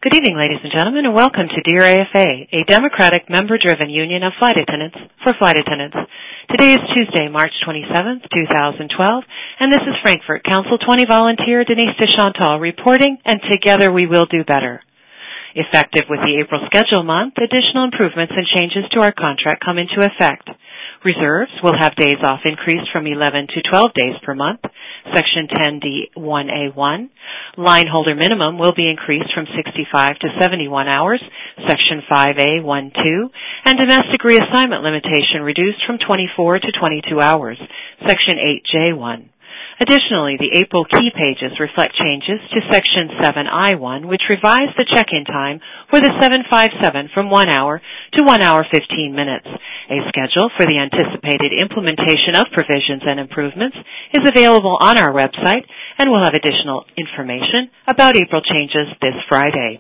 Good evening, ladies and gentlemen, and welcome to Dear AFA, a democratic, member-driven union of flight attendants for flight attendants. Today is Tuesday, March 27th, 2012, and this is Frankfurt Council 20 volunteer Denise DeChantal reporting, and together we will do better. Effective with the April schedule month, additional improvements and changes to our contract come into effect. Reserves will have days off increased from 11 to 12 days per month. Section 10D1A1. Line holder minimum will be increased from 65 to 71 hours. Section 5A12. And domestic reassignment limitation reduced from 24 to 22 hours. Section 8J1. Additionally, the April key pages reflect changes to Section 7I1, which revised the check-in time for the 757 from 1 hour to 1 hour 15 minutes. A schedule for the anticipated implementation of provisions and improvements is available on our website, and we'll have additional information about April changes this Friday.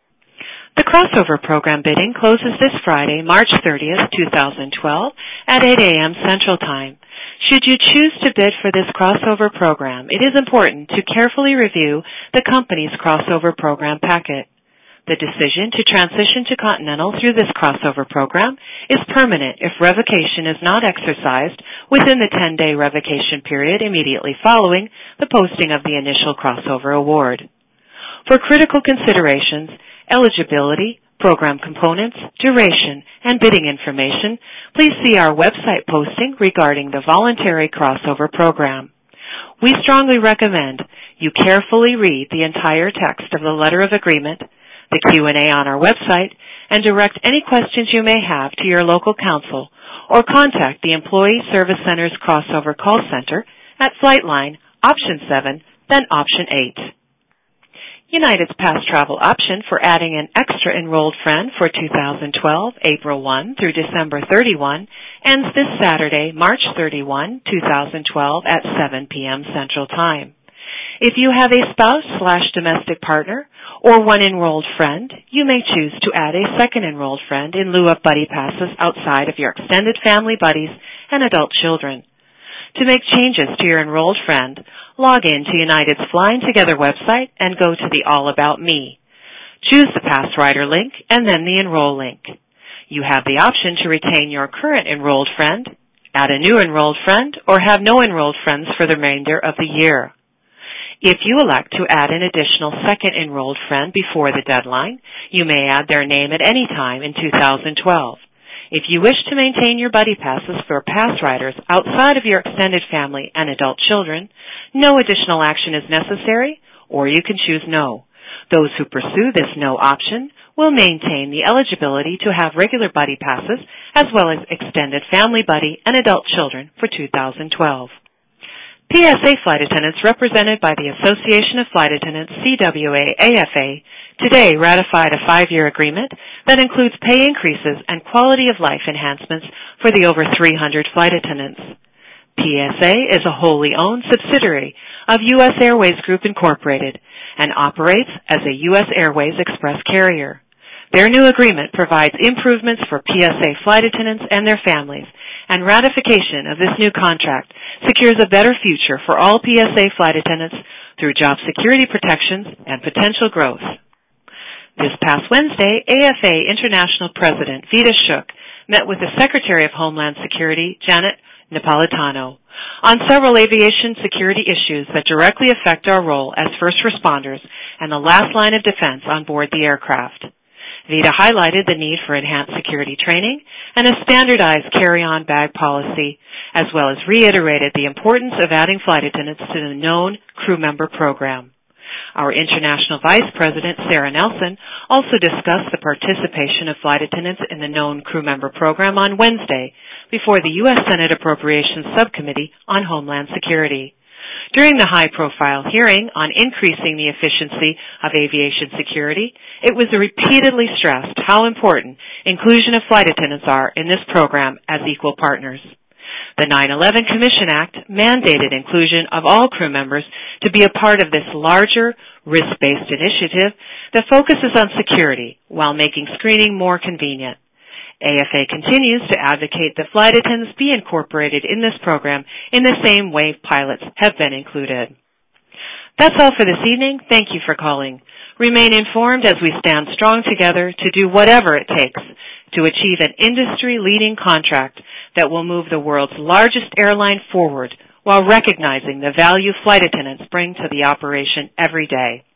The crossover program bidding closes this Friday, March 30th, 2012, at 8 a.m. Central Time. Should you choose to bid for this crossover program, it is important to carefully review the company's crossover program packet. The decision to transition to Continental through this crossover program is permanent if revocation is not exercised within the 10-day revocation period immediately following the posting of the initial crossover award. For critical considerations, eligibility, program components, duration, and bidding information, please see our website posting regarding the voluntary crossover program. We strongly recommend you carefully read the entire text of the letter of agreement, the Q&A on our website, and direct any questions you may have to your local council or contact the Employee Service Center's crossover call center at Flightline, option 7, then option 8. United's past travel option for adding an extra enrolled friend for 2012, April 1 through December 31, ends this Saturday, March 31, 2012 at 7 p.m. Central Time. If you have a spouse/domestic partner or one enrolled friend, you may choose to add a second enrolled friend in lieu of buddy passes outside of your extended family buddies and adult children. To make changes to your enrolled friend, log in to United's Flying Together website and go to the All About Me. Choose the Pass Rider link and then the Enroll link. You have the option to retain your current enrolled friend, add a new enrolled friend, or have no enrolled friends for the remainder of the year. If you elect to add an additional second enrolled friend before the deadline, you may add their name at any time in 2012. If you wish to maintain your buddy passes for pass riders outside of your extended family and adult children, no additional action is necessary, or you can choose no. Those who pursue this no option will maintain the eligibility to have regular buddy passes as well as extended family buddy and adult children for 2012. PSA flight attendants represented by the Association of Flight Attendants, CWA-AFA, today ratified a 5-year agreement that includes pay increases and quality of life enhancements for the over 300 flight attendants. PSA is a wholly owned subsidiary of U.S. Airways Group Incorporated and operates as a U.S. Airways Express carrier. Their new agreement provides improvements for PSA flight attendants and their families, and ratification of this new contract secures a better future for all PSA flight attendants through job security protections and potential growth. This past Wednesday, AFA International President Vita Shook met with the Secretary of Homeland Security, Janet Napolitano, on several aviation security issues that directly affect our role as first responders and the last line of defense on board the aircraft. Vita highlighted the need for enhanced security training and a standardized carry-on bag policy, as well as reiterated the importance of adding flight attendants to the known crew member program. Our International Vice President, Sarah Nelson, also discussed the participation of flight attendants in the known crew member program on Wednesday before the U.S. Senate Appropriations Subcommittee on Homeland Security. During the high-profile hearing on increasing the efficiency of aviation security, it was repeatedly stressed how important inclusion of flight attendants are in this program as equal partners. The 9/11 Commission Act mandated inclusion of all crew members to be a part of this larger, risk-based initiative that focuses on security while making screening more convenient. AFA continues to advocate that flight attendants be incorporated in this program in the same way pilots have been included. That's all for this evening. Thank you for calling. Remain informed as we stand strong together to do whatever it takes to achieve an industry-leading contract that will move the world's largest airline forward while recognizing the value flight attendants bring to the operation every day.